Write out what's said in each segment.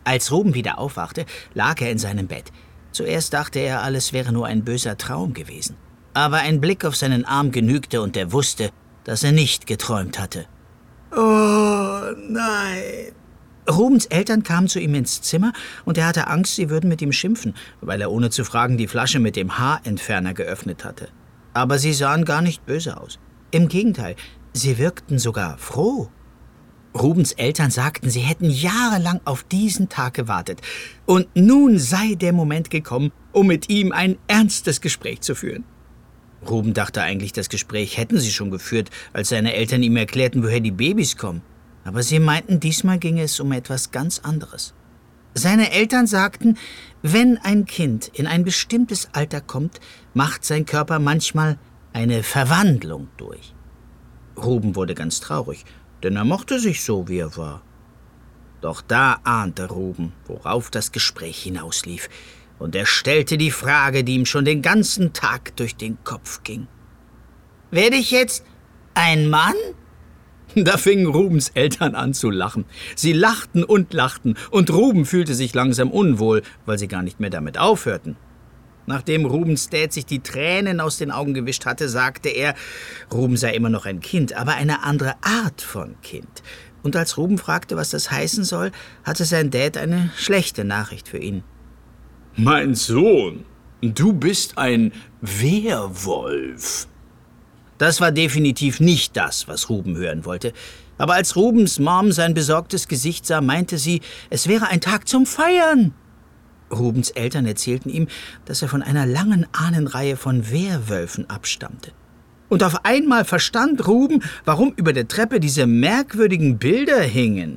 Als Ruben wieder aufwachte, lag er in seinem Bett. Zuerst dachte er, alles wäre nur ein böser Traum gewesen. Aber ein Blick auf seinen Arm genügte und er wusste, dass er nicht geträumt hatte. Oh, nein. Rubens Eltern kamen zu ihm ins Zimmer und er hatte Angst, sie würden mit ihm schimpfen, weil er ohne zu fragen die Flasche mit dem Haarentferner geöffnet hatte. Aber sie sahen gar nicht böse aus. Im Gegenteil, sie wirkten sogar froh. Rubens Eltern sagten, sie hätten jahrelang auf diesen Tag gewartet. Und nun sei der Moment gekommen, um mit ihm ein ernstes Gespräch zu führen. Ruben dachte eigentlich, das Gespräch hätten sie schon geführt, als seine Eltern ihm erklärten, woher die Babys kommen. Aber sie meinten, diesmal ginge es um etwas ganz anderes. Seine Eltern sagten, wenn ein Kind in ein bestimmtes Alter kommt, macht sein Körper manchmal eine Verwandlung durch. Ruben wurde ganz traurig, denn er mochte sich so, wie er war. Doch da ahnte Ruben, worauf das Gespräch hinauslief, und er stellte die Frage, die ihm schon den ganzen Tag durch den Kopf ging. »Werde ich jetzt ein Mann?« Da fingen Rubens Eltern an zu lachen. Sie lachten und Ruben fühlte sich langsam unwohl, weil sie gar nicht mehr damit aufhörten. Nachdem Rubens Dad sich die Tränen aus den Augen gewischt hatte, sagte er, Ruben sei immer noch ein Kind, aber eine andere Art von Kind. Und als Ruben fragte, was das heißen soll, hatte sein Dad eine schlechte Nachricht für ihn. »Mein Sohn, du bist ein Werwolf.« Das war definitiv nicht das, was Ruben hören wollte. Aber als Rubens Mom sein besorgtes Gesicht sah, meinte sie, es wäre ein Tag zum Feiern. Rubens Eltern erzählten ihm, dass er von einer langen Ahnenreihe von Werwölfen abstammte. Und auf einmal verstand Ruben, warum über der Treppe diese merkwürdigen Bilder hingen.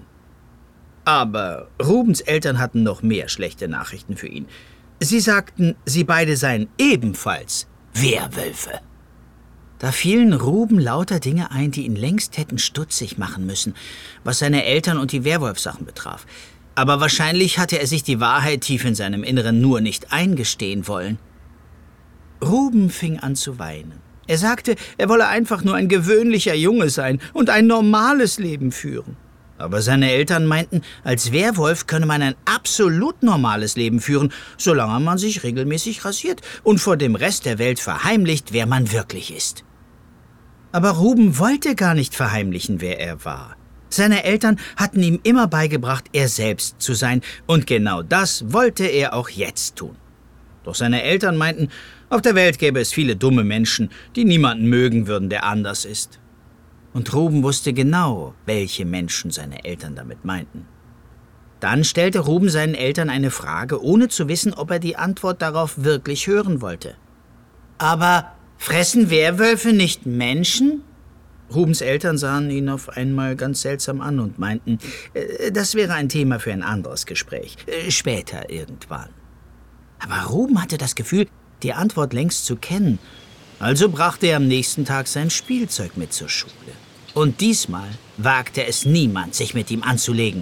Aber Rubens Eltern hatten noch mehr schlechte Nachrichten für ihn. Sie sagten, sie beide seien ebenfalls Werwölfe. Da fielen Ruben lauter Dinge ein, die ihn längst hätten stutzig machen müssen, was seine Eltern und die Werwolfsachen betraf. Aber wahrscheinlich hatte er sich die Wahrheit tief in seinem Inneren nur nicht eingestehen wollen. Ruben fing an zu weinen. Er sagte, er wolle einfach nur ein gewöhnlicher Junge sein und ein normales Leben führen. Aber seine Eltern meinten, als Werwolf könne man ein absolut normales Leben führen, solange man sich regelmäßig rasiert und vor dem Rest der Welt verheimlicht, wer man wirklich ist. Aber Ruben wollte gar nicht verheimlichen, wer er war. Seine Eltern hatten ihm immer beigebracht, er selbst zu sein, und genau das wollte er auch jetzt tun. Doch seine Eltern meinten, auf der Welt gäbe es viele dumme Menschen, die niemanden mögen würden, der anders ist. Und Ruben wusste genau, welche Menschen seine Eltern damit meinten. Dann stellte Ruben seinen Eltern eine Frage, ohne zu wissen, ob er die Antwort darauf wirklich hören wollte. »Aber fressen Werwölfe nicht Menschen?« Rubens Eltern sahen ihn auf einmal ganz seltsam an und meinten, das wäre ein Thema für ein anderes Gespräch, später irgendwann. Aber Ruben hatte das Gefühl, die Antwort längst zu kennen. Also brachte er am nächsten Tag sein Spielzeug mit zur Schule. Und diesmal wagte es niemand, sich mit ihm anzulegen.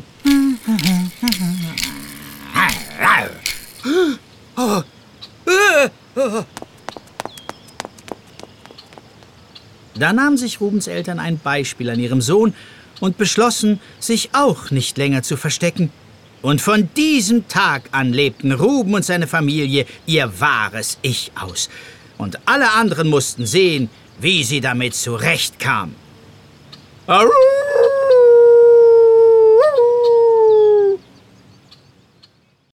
Da nahmen sich Rubens Eltern ein Beispiel an ihrem Sohn und beschlossen, sich auch nicht länger zu verstecken. Und von diesem Tag an lebten Ruben und seine Familie ihr wahres Ich aus. Und alle anderen mussten sehen, wie sie damit zurechtkamen. Aru!